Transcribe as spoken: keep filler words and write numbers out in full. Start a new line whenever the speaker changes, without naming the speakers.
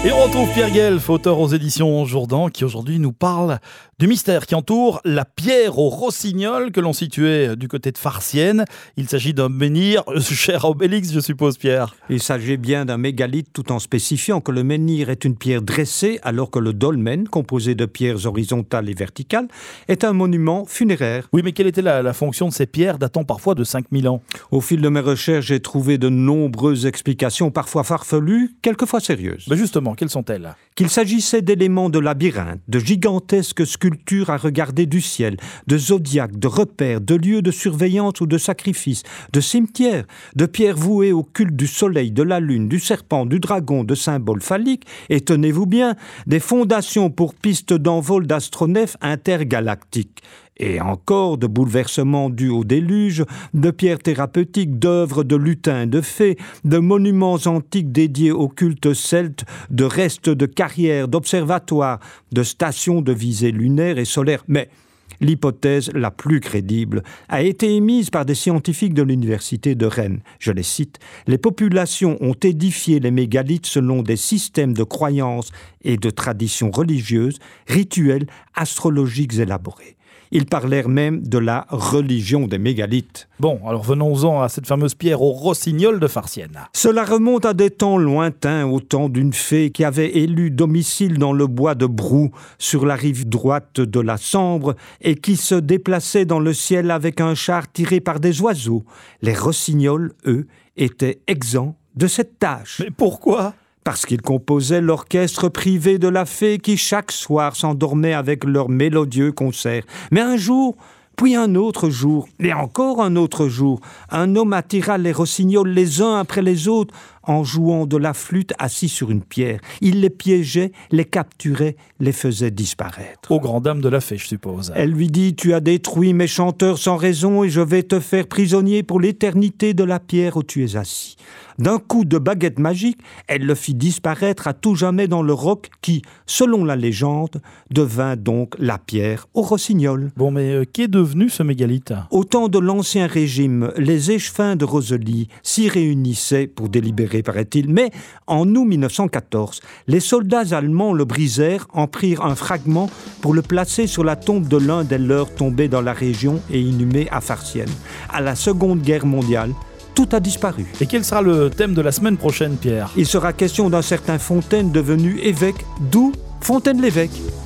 Et on retrouve Pierre Guelf, auteur aux éditions Jourdan, qui aujourd'hui nous parle du mystère qui entoure la pierre au rossignol que l'on situait du côté de Farciennes. Il s'agit d'un menhir, euh, cher à Obélix, je suppose, Pierre.
Il s'agit bien d'un mégalithe, tout en spécifiant que le menhir est une pierre dressée, alors que le dolmen, composé de pierres horizontales et verticales, est un monument funéraire.
Oui, mais quelle était la, la fonction de ces pierres datant parfois de cinq mille ans?
Au fil de mes recherches, j'ai trouvé de nombreuses explications, parfois farfelues, quelquefois sérieuses.
Ben justement, quelles sont-elles?
Qu'il s'agissait d'éléments de labyrinthe, de gigantesques sculptures à regarder du ciel, de zodiaques, de repères, de lieux de surveillance ou de sacrifice, de cimetières, de pierres vouées au culte du soleil, de la lune, du serpent, du dragon, de symboles phalliques, et tenez-vous bien, des fondations pour pistes d'envol d'astronefs intergalactiques. Et encore de bouleversements dus au déluge, de pierres thérapeutiques, d'œuvres de lutins, de fées, de monuments antiques dédiés au culte celte, de restes de carrières, d'observatoires, de stations de visée lunaire et solaire. Mais l'hypothèse la plus crédible a été émise par des scientifiques de l'université de Rennes. Je les cite, « Les populations ont édifié les mégalithes selon des systèmes de croyances et de traditions religieuses, rituels, astrologiques élaborés. » Ils parlèrent même de la religion des mégalithes.
Bon, alors venons-en à cette fameuse pierre au rossignol de Farciennes.
Cela remonte à des temps lointains, au temps d'une fée qui avait élu domicile dans le bois de Brou, sur la rive droite de la Sambre, et qui se déplaçait dans le ciel avec un char tiré par des oiseaux. Les rossignols, eux, étaient exempts de cette tâche.
Mais pourquoi ?
Parce qu'ils composaient l'orchestre privé de la fée qui chaque soir s'endormait avec leur mélodieux concert. Mais un jour, puis un autre jour, et encore un autre jour, un homme attira les rossignols les uns après les autres en jouant de la flûte assis sur une pierre. Il les piégeait, les capturait, les faisait disparaître.
Aux grandes dames de la fée, je suppose.
Elle lui dit « Tu as détruit mes chanteurs sans raison et je vais te faire prisonnier pour l'éternité de la pierre où tu es assis. » D'un coup de baguette magique, elle le fit disparaître à tout jamais dans le roc qui, selon la légende, devint donc la pierre au rossignol.
Bon, mais euh, qu'est devenu ce mégalithe ?
Au temps de l'Ancien Régime, les échevins de Rosely s'y réunissaient pour délibérer, paraît-il. Mais en août mille neuf cent quatorze, les soldats allemands le brisèrent, en prirent un fragment pour le placer sur la tombe de l'un des leurs tombés dans la région et inhumé à Farciennes. À la Seconde Guerre mondiale, tout a disparu.
Et quel sera le thème de la semaine prochaine, Pierre ?
Il sera question d'un certain Fontaine devenu évêque, d'où Fontaine l'évêque.